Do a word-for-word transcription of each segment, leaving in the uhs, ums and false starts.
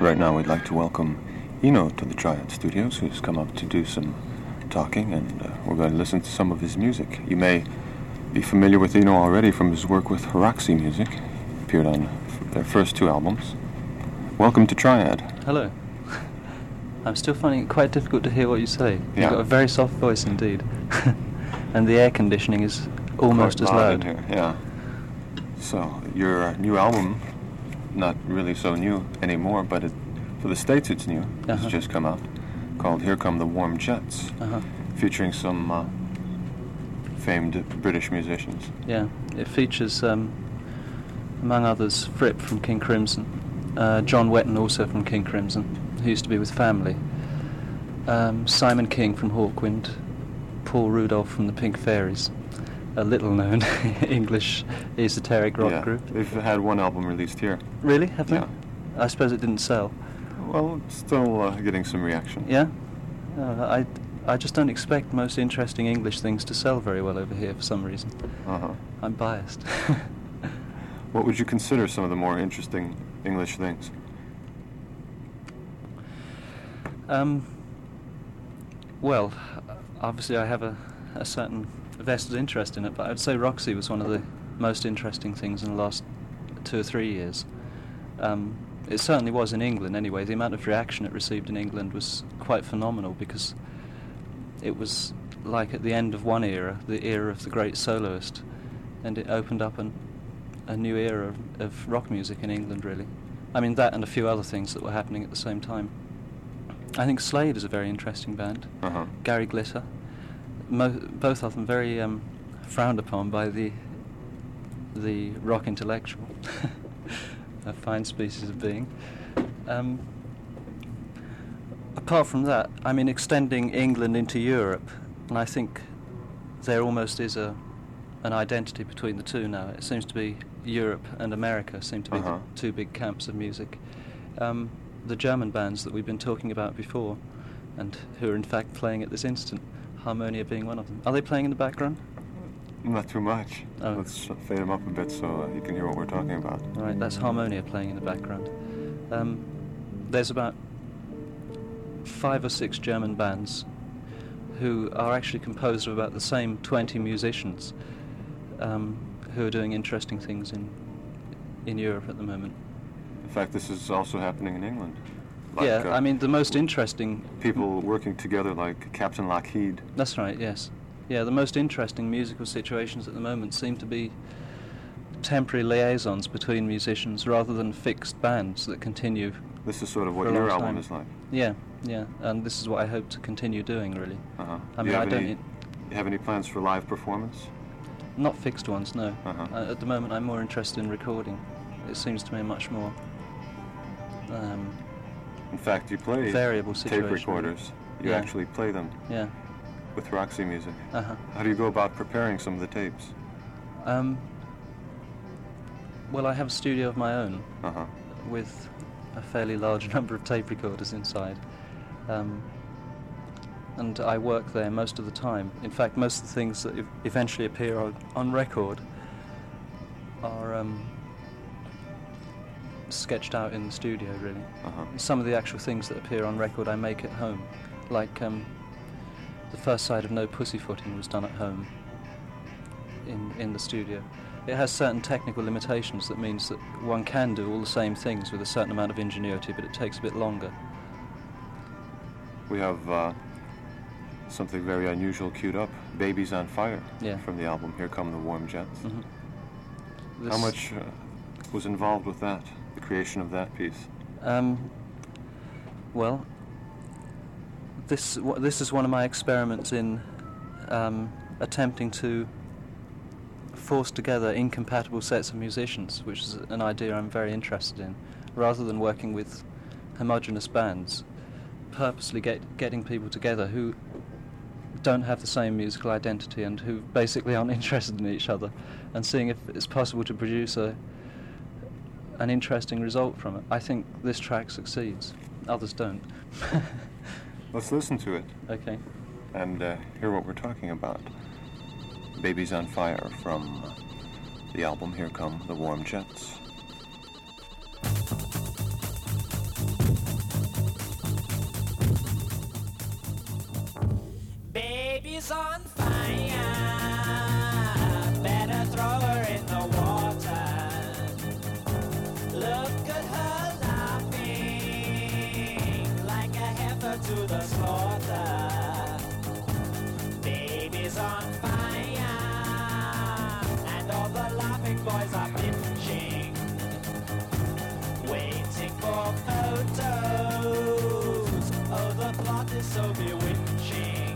Right now we'd like to welcome Eno to the Triad Studios, who's come up to do some talking, and uh, we're going to listen to some of his music. You may be familiar with Eno already from his work with Roxy Music. He appeared on f- their first two albums. Welcome to Triad. Hello. I'm still finding it quite difficult to hear what you say. Yeah. You've got a very soft voice indeed. And the air conditioning is almost Quite as loud. in here, yeah. So, your uh, new album, not really so new anymore, but it, for the States it's new. Uh-huh. It's just come out, called Here Come the Warm Jets, Uh-huh. featuring some uh, famed British musicians. Yeah, it features, um, among others, Fripp from King Crimson, uh, John Wetton also from King Crimson, who used to be with Family, um, Simon King from Hawkwind, Paul Rudolph from the Pink Fairies, a little-known English esoteric rock yeah. group. They've had one album released here. Really? Have they? Yeah. I suppose it didn't sell. Well, it's still uh, getting some reaction. Yeah? Uh, I, I just don't expect most interesting English things to sell very well over here for some reason. Uh-huh. I'm biased. What would you consider some of the more interesting English things? Um, well, obviously I have a, a certain vested interest in it, but I'd say Roxy was one of the most interesting things in the last two or three years. Um, it certainly was in England anyway. The amount of reaction it received in England was quite phenomenal, because it was like at the end of one era, the era of the great soloist, and it opened up an, a new era of, of rock music in England, really. I mean, that and a few other things that were happening at the same time. I think Slade is a very interesting band. Uh-huh. Gary Glitter. Mo- both of them very um, frowned upon by the the rock intellectual. A fine species of being. Um, apart from that, I mean, extending England into Europe, and I think there almost is a an identity between the two now. It seems to be Europe and America seem to be Uh-huh. the two big camps of music. Um, the German bands that we've been talking about before, and who are in fact playing at this instant, Harmonia being one of them. Are they playing in the background? Not too much. Oh. Let's fade them up a bit so uh, you can hear what we're talking about. All right, that's Harmonia playing in the background. Um, there's about five or six German bands who are actually composed of about the same twenty musicians um, who are doing interesting things in in Europe at the moment. In fact, this is also happening in England. Like, yeah, uh, I mean, the most interesting... people working together like Captain Lockheed. That's right, yes. Yeah, the most interesting musical situations at the moment seem to be temporary liaisons between musicians rather than fixed bands that continue. This is sort of for what a your long album time. is like. Yeah, yeah, and this is what I hope to continue doing, really. Uh-huh. I Do mean, you I have don't... any, you have any plans for live performance? Not fixed ones, no. Uh-huh. Uh, at the moment, I'm more interested in recording. It seems to me much more um, In fact, you play variable tape situation. recorders. You Yeah. actually play them Yeah. with Roxy Music. Uh-huh. How do you go about preparing some of the tapes? Um, well, I have a studio of my own Uh-huh. with a fairly large number of tape recorders inside. Um, and I work there most of the time. In fact, most of the things that ev- eventually appear on, on record are um, sketched out in the studio, really. Uh-huh. Some of the actual things that appear on record I make at home, like um, the first side of No Pussyfooting was done at home in, in the studio. It has certain technical limitations that means that one can do all the same things with a certain amount of ingenuity, but it takes a bit longer. We have uh, something very unusual queued up, Babies on Fire, Yeah. from the album Here Come the Warm Jets. Mhm. How This- much uh, was involved with that, the creation of that piece? Um, well, this w- this is one of my experiments in um, attempting to force together incompatible sets of musicians, which is an idea I'm very interested in, rather than working with homogeneous bands, purposely get, getting people together who don't have the same musical identity and who basically aren't interested in each other, and seeing if it's possible to produce a an interesting result from it. I think this track succeeds. Others don't. Let's listen to it Okay. and uh, hear what we're talking about. Babies on Fire from the album Here Come the Warm Jets. baby's on fire. Better throw her in the water. Look at her laughing like a heifer to the slaughter. Baby's on fire, and all the laughing boys are bitching, waiting for photos. Oh, the plot is so bewitching.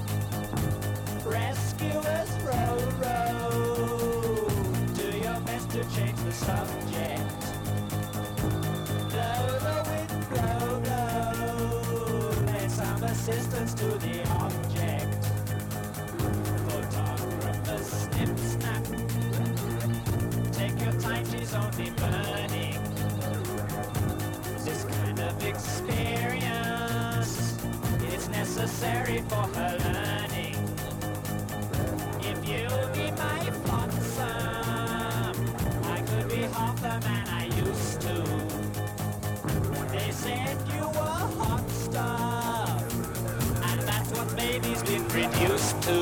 Rescuers row, row, do your best to change the subject. Blow the wind, blow, blow, lend some assistance to the object. Photographers snip, snap, take your time, she's only burning. This kind of experience is necessary for her learning. If you be my flotsam, I could be half the man I used to. They said you were hot stuff, and that's what baby's been reduced to.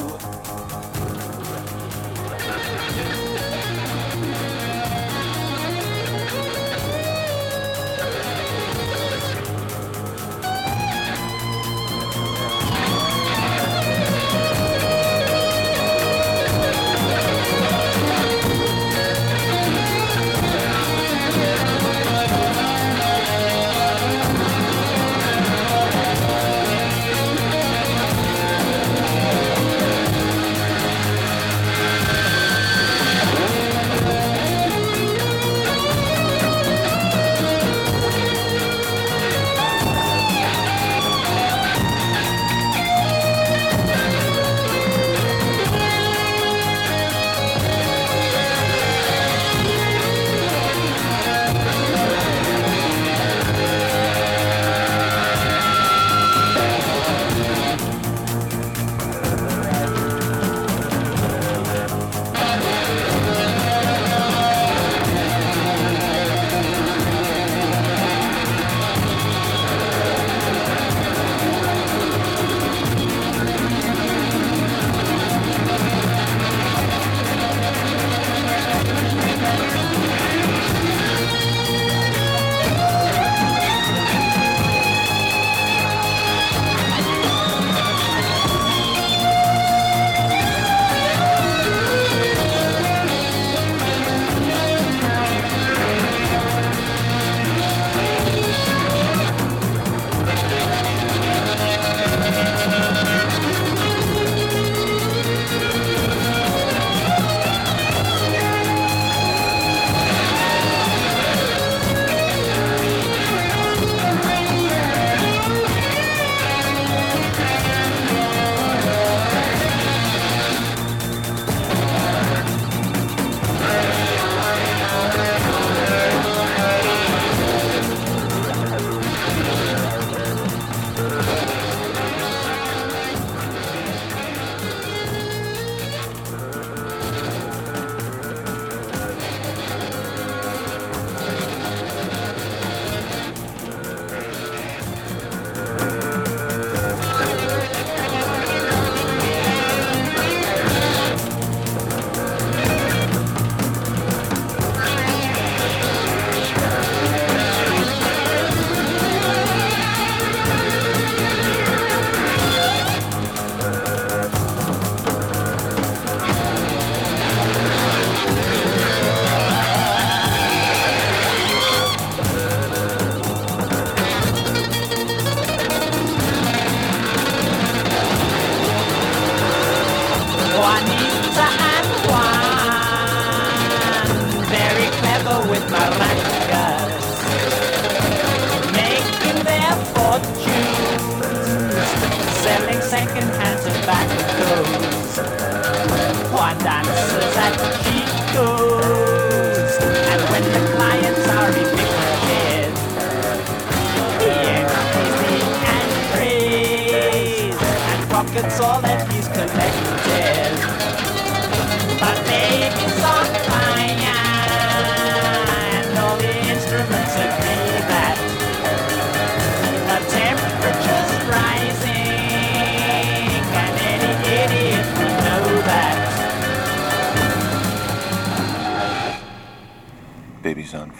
Pockets all that he's collected, but baby's on fire, and all the instruments agree that the temperature's rising, and any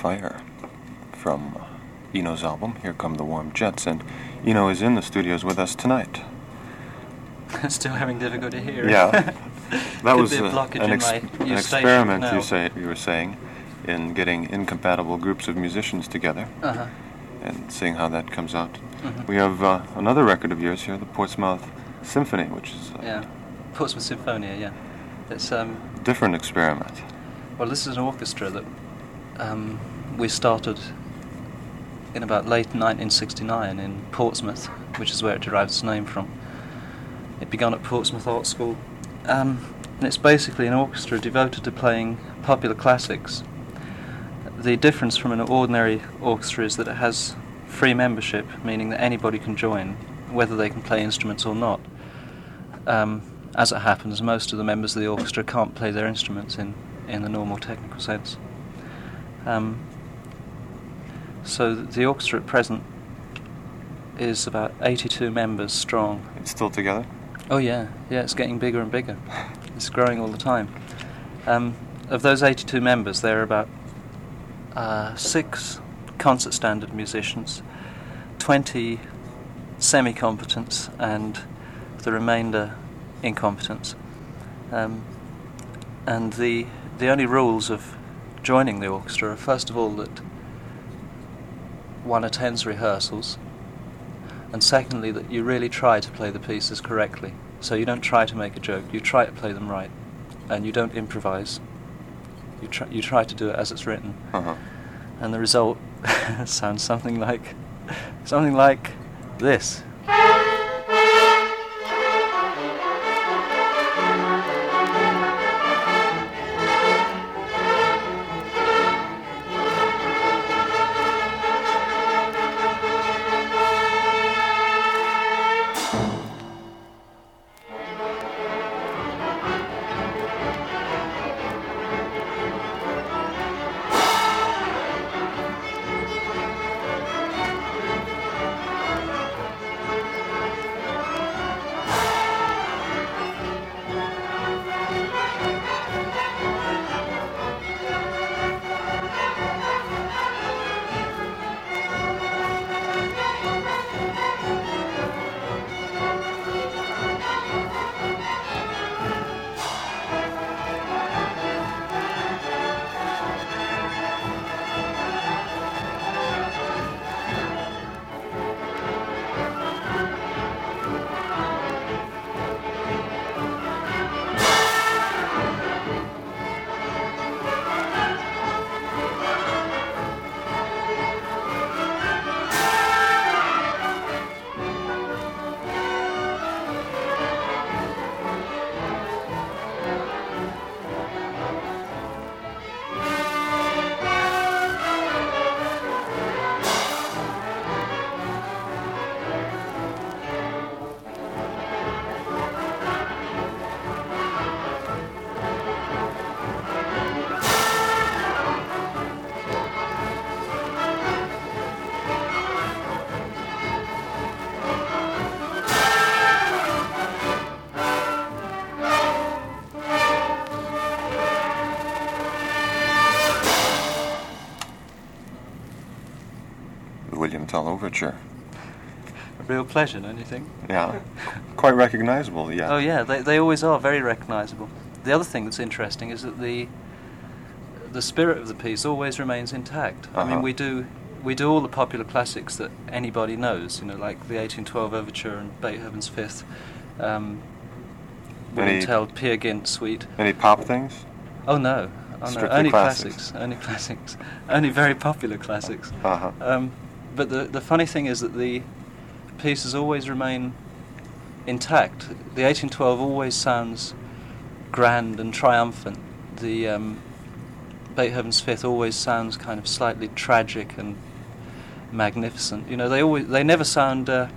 Fire from Eno's album, Here Come the Warm Jets, and Eno is in the studios with us tonight. Still having difficulty here. Yeah, that Could was be a uh, blockage an, in ex- my an new experiment station you now. say you were saying in getting incompatible groups of musicians together Uh-huh. and seeing how that comes out. Mhm. We have uh, another record of yours here, the Portsmouth Symphony, which is a Yeah, Portsmouth Symphonia. Yeah, it's um. different experiment. Well, this is an orchestra that um, we started in about late nineteen sixty-nine in Portsmouth, which is where it derives its name from. It began at Portsmouth Art School, um, and it's basically an orchestra devoted to playing popular classics. The difference from an ordinary orchestra is that it has free membership, meaning that anybody can join, whether they can play instruments or not. Um, as it happens, most of the members of the orchestra can't play their instruments in, in the normal technical sense. Um, so the orchestra at present is about eighty-two members strong. It's still together? Oh yeah, yeah, it's getting bigger and bigger. It's growing all the time. Um, of those eighty-two members, there are about uh, six concert standard musicians, twenty semi-competents, and the remainder incompetents. Um, and the the only rules of joining the orchestra are, first of all, that one attends rehearsals, and secondly, that you really try to play the pieces correctly. So you don't try to make a joke, you try to play them right, and you don't improvise. You try, you try to do it as it's written. Uh-huh. And the result sounds something like something like this. William Tell Overture. A real pleasure, don't you think? Yeah, quite recognizable, yeah. Oh yeah, they they always are very recognisable. The other thing that's interesting is that the the spirit of the piece always remains intact. I Uh-huh. mean, we do we do all the popular classics that anybody knows, you know, like the eighteen twelve Overture and Beethoven's Fifth, um, William Any- Tell, Peer Gynt Suite. Any pop things? Oh no, oh, no. Strictly only classics. classics, only classics, only very popular classics. Uh-huh. Um, but the the funny thing is that the pieces always remain intact. The eighteen twelve always sounds grand and triumphant. The um, Beethoven's Fifth always sounds kind of slightly tragic and magnificent. You know, they always they never sound. Uh,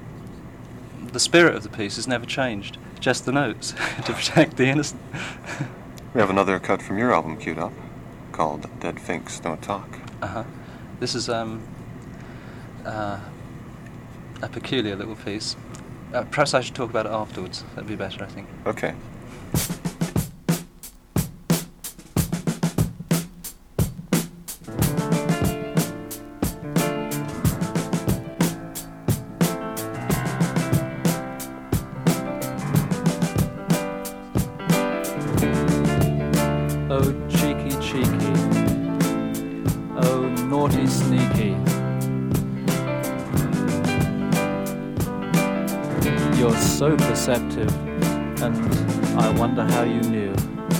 the spirit of the piece has never changed. Just the notes to protect the innocent. We have another cut from your album queued up, called Dead Finks Don't Talk. Uh huh. This is um uh, a peculiar little piece. Uh, perhaps I should talk about it afterwards. That'd be better, I think. Okay. You're so perceptive, and I wonder how you knew.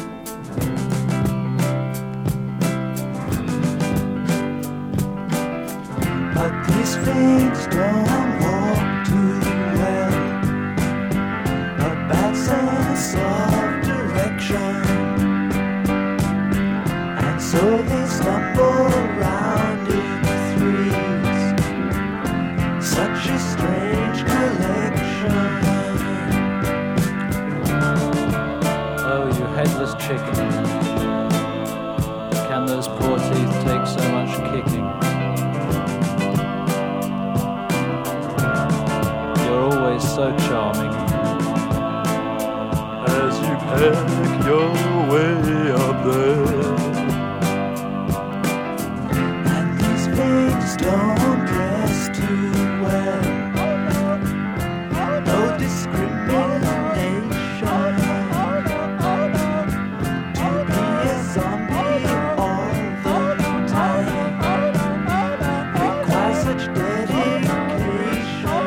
But these things don't walk too well. A bad sense of direction, and so they stumble around in threes. Such a strange collection. Oh, you headless chicken. Can those poor teeth take so much kicking? You're always so charming. As you peck your way up there, And these things don't dress too well. No discrimination. To be a zombie all the time requires such dedication.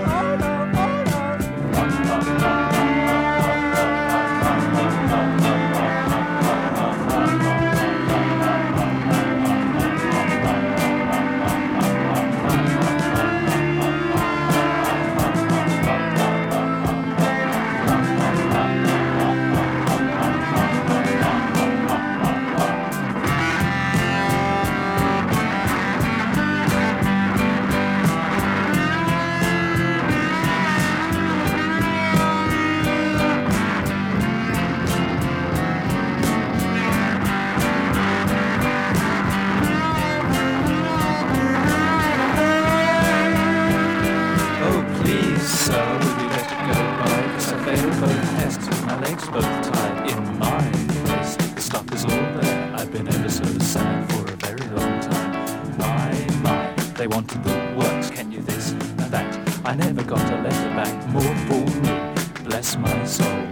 Oh, please, sir, would you let it go by? 'Cause I failed both tests with my legs both tied in my place. The stuff is all there. I've been ever so sad for a very long time. My, my, they wanted the works. Can you this and that? I never got a letter back. More fool me, bless my soul.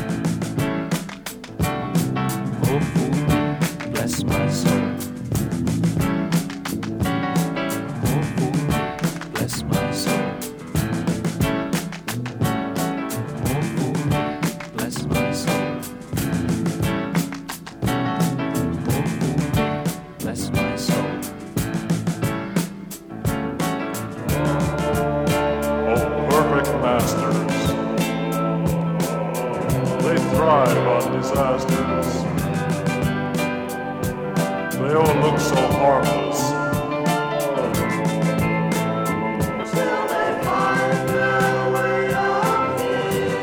More fool me, bless my soul. More fool me, bless my soul. More fool me, bless my soul. More fool me, bless my soul. oh perfect masters, they thrive on disasters. They all look so harmless. Till they find their way up here.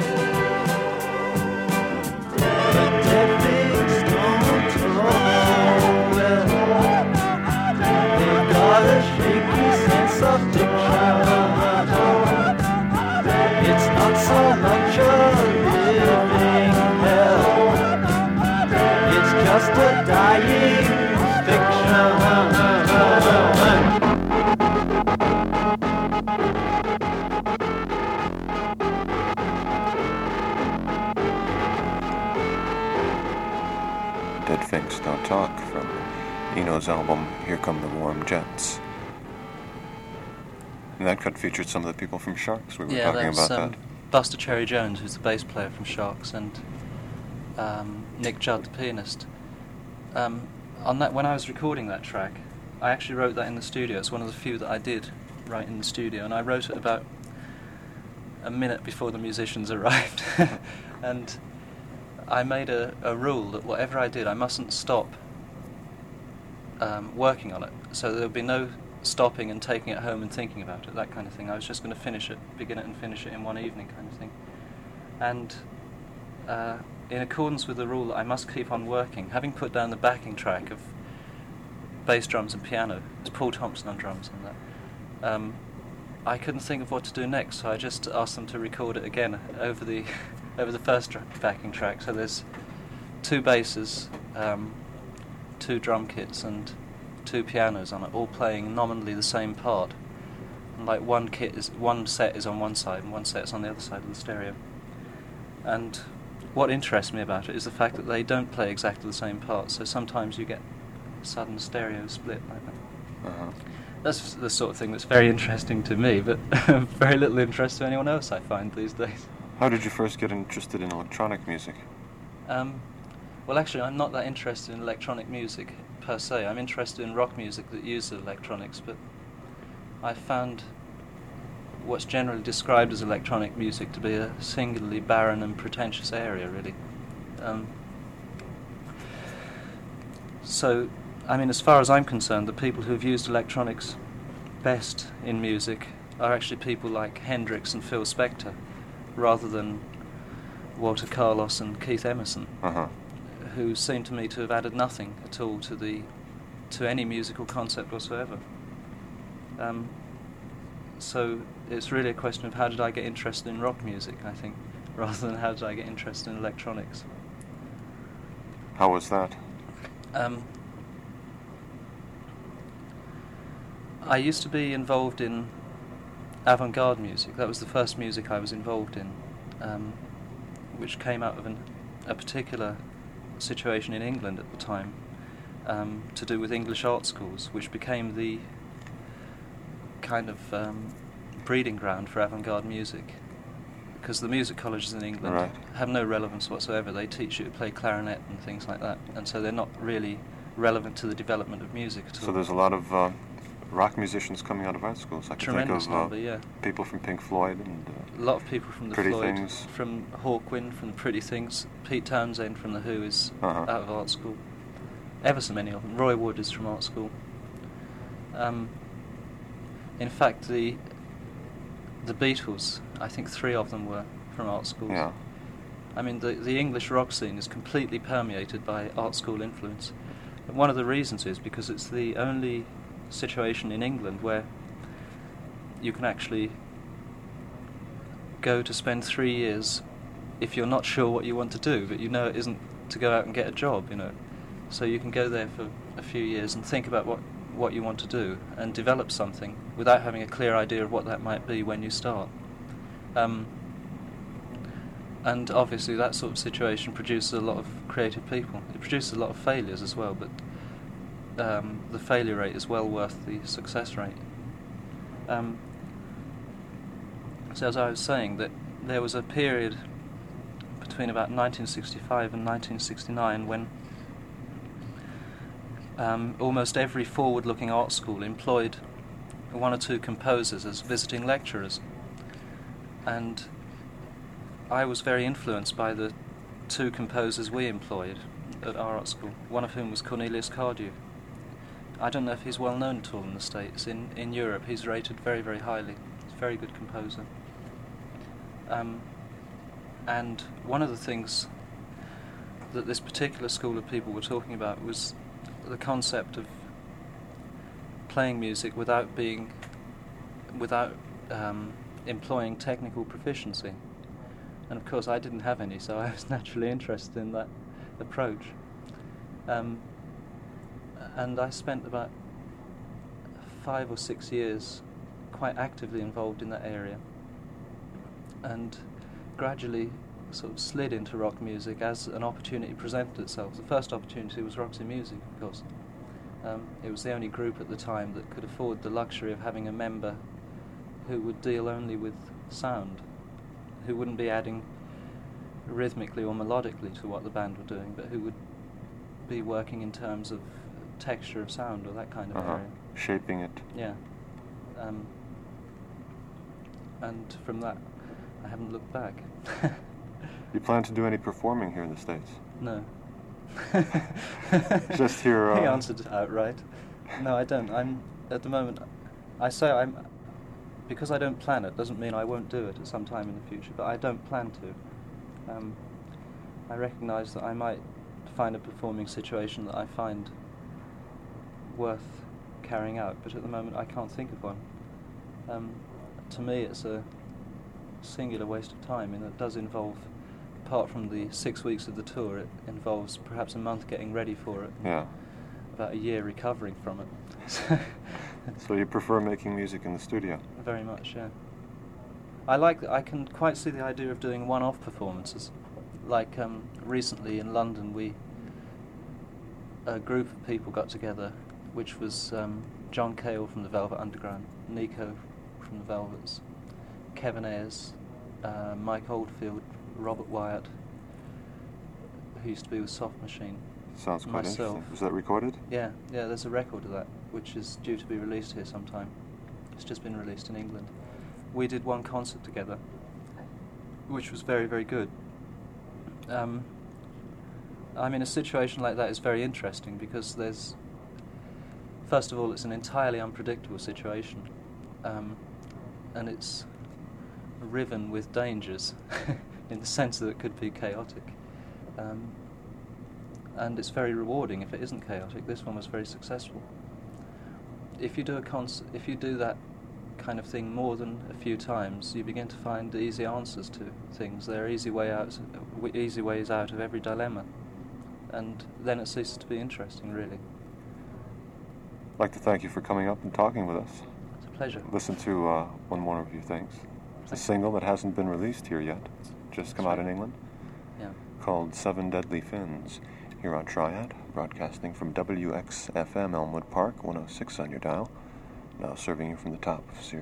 The dead things don't talk well. They've got a shaky sense of diction. It's not so much a living hell. It's just a dying fiction. Dead Finks Don't Talk from Eno's album Here Come the Warm Jets. And that cut featured some of the people from Sharks. We were Yeah, talking that's about um, that. Buster Cherry Jones, who's the bass player from Sharks, and um, Nick Judd, the pianist. Um, on that, when I was recording that track, I actually wrote that in the studio. It's one of the few that I did write in the studio, and I wrote it about a minute before the musicians arrived. And I made a, a rule that whatever I did, I mustn't stop um, working on it. So there would be no stopping and taking it home and thinking about it, that kind of thing. I was just going to finish it, begin it and finish it in one evening kind of thing. And uh, in accordance with the rule that I must keep on working, having put down the backing track of bass drums and piano, it's Paul Thompson on drums and that, um, I couldn't think of what to do next, so I just asked them to record it again over the over the first dra- backing track. So there's two basses, um, two drum kits and two pianos on it, all playing nominally the same part. And like one kit is one set is on one side and one set is on the other side of the stereo. And what interests me about it is the fact that they don't play exactly the same part. So sometimes you get a sudden stereo split like that. Uh-huh. That's the sort of thing that's very interesting to me, but very little interest to anyone else, I find, these days. How did you first get interested in electronic music? Um, well, actually, I'm not that interested in electronic music per se. I'm interested in rock music that uses electronics, but I found what's generally described as electronic music to be a singularly barren and pretentious area, really. Um, so, I mean, as far as I'm concerned, the people who have used electronics best in music are actually people like Hendrix and Phil Spector, rather than Walter Carlos and Keith Emerson, Uh-huh. who seem to me to have added nothing at all to the to any musical concept whatsoever. Um, so it's really a question of how did I get interested in rock music, I think, rather than how did I get interested in electronics. How was that? Um, I used to be involved in avant-garde music. That was the first music I was involved in, um, which came out of an, a particular situation in England at the time, um, to do with English art schools, which became the kind of um, breeding ground for avant-garde music. Because the music colleges in England Right. have no relevance whatsoever. They teach you to play clarinet and things like that, and so they're not really relevant to the development of music at all. So there's a lot of uh, rock musicians coming out of art schools. I can Tremendous think of uh, number, yeah. people from Pink Floyd and uh, A lot of people from the Pretty Floyd, Things. from Hawkwind, from the Pretty Things. Pete Townsend from the Who is Uh-huh. out of art school. Ever so many of them. Roy Wood is from art school. Um, in fact, the the Beatles, I think three of them were from art schools. yeah. I mean, the the English rock scene is completely permeated by art school influence. And one of the reasons is because it's the only situation in England where you can actually go to spend three years if you're not sure what you want to do, but you know it isn't to go out and get a job, you know. So you can go there for a few years and think about what, what you want to do and develop something without having a clear idea of what that might be when you start. Um, and obviously that sort of situation produces a lot of creative people. It produces a lot of failures as well, but um, the failure rate is well worth the success rate. Um, so as I was saying, that there was a period between about nineteen sixty-five and nineteen sixty-nine when um, almost every forward-looking art school employed one or two composers as visiting lecturers, and I was very influenced by the two composers we employed at our art school, one of whom was Cornelius Cardew. I don't know if he's well known at all in the States. In, in Europe he's rated very, very highly. He's a very good composer. Um, and one of the things that this particular school of people were talking about was the concept of playing music without being, without um, employing technical proficiency. And of course I didn't have any, so I was naturally interested in that approach. Um, and I spent about five or six years quite actively involved in that area, and gradually sort of slid into rock music as an opportunity presented itself. The first opportunity was Roxy Music, of course. Um, it was the only group at the time that could afford the luxury of having a member who would deal only with sound, who wouldn't be adding rhythmically or melodically to what the band were doing, but who would be working in terms of texture of sound or that kind of Uh-huh. area. Shaping it. Yeah. Um, and from that, I haven't looked back. You plan to do any performing here in the States? No. Just here, uh, He answered outright. No, I don't. I'm, at the moment, I say I'm, because I don't plan it, doesn't mean I won't do it at some time in the future, but I don't plan to. Um, I recognise that I might find a performing situation that I find worth carrying out, but at the moment I can't think of one. Um, to me it's a singular waste of time, and it does involve, apart from the six weeks of the tour, it involves perhaps a month getting ready for it, and Yeah. about a year recovering from it. So you prefer making music in the studio? Very much, yeah. I like, I can quite see the idea of doing one-off performances. Like um, recently in London, we, a group of people got together, which was um, John Cale from the Velvet Underground, Nico from the Velvets, Kevin Ayers, uh, Mike Oldfield, Robert Wyatt, who used to be with Soft Machine. Sounds quite myself. interesting. Was that recorded? Yeah, yeah, there's a record of that, which is due to be released here sometime. It's just been released in England. We did one concert together, which was very, very good. Um, I mean, a situation like that is very interesting because there's, first of all, it's an entirely unpredictable situation, um, and it's riven with dangers in the sense that it could be chaotic. Um, and it's very rewarding if it isn't chaotic. This one was very successful. If you do a concert, if you do that kind of thing more than a few times, you begin to find easy answers to things. There are easy way out, easy ways out of every dilemma, and then it ceases to be interesting, really. I'd like to thank you for coming up and talking with us. It's a pleasure. Listen to uh, one more of your things. It's a single that hasn't been released here yet. It's just come out in England. Yeah. Called Seven Deadly Fins. Here on Triad, broadcasting from W X F M Elmwood Park, one oh six on your dial. Now serving you from the top of Sears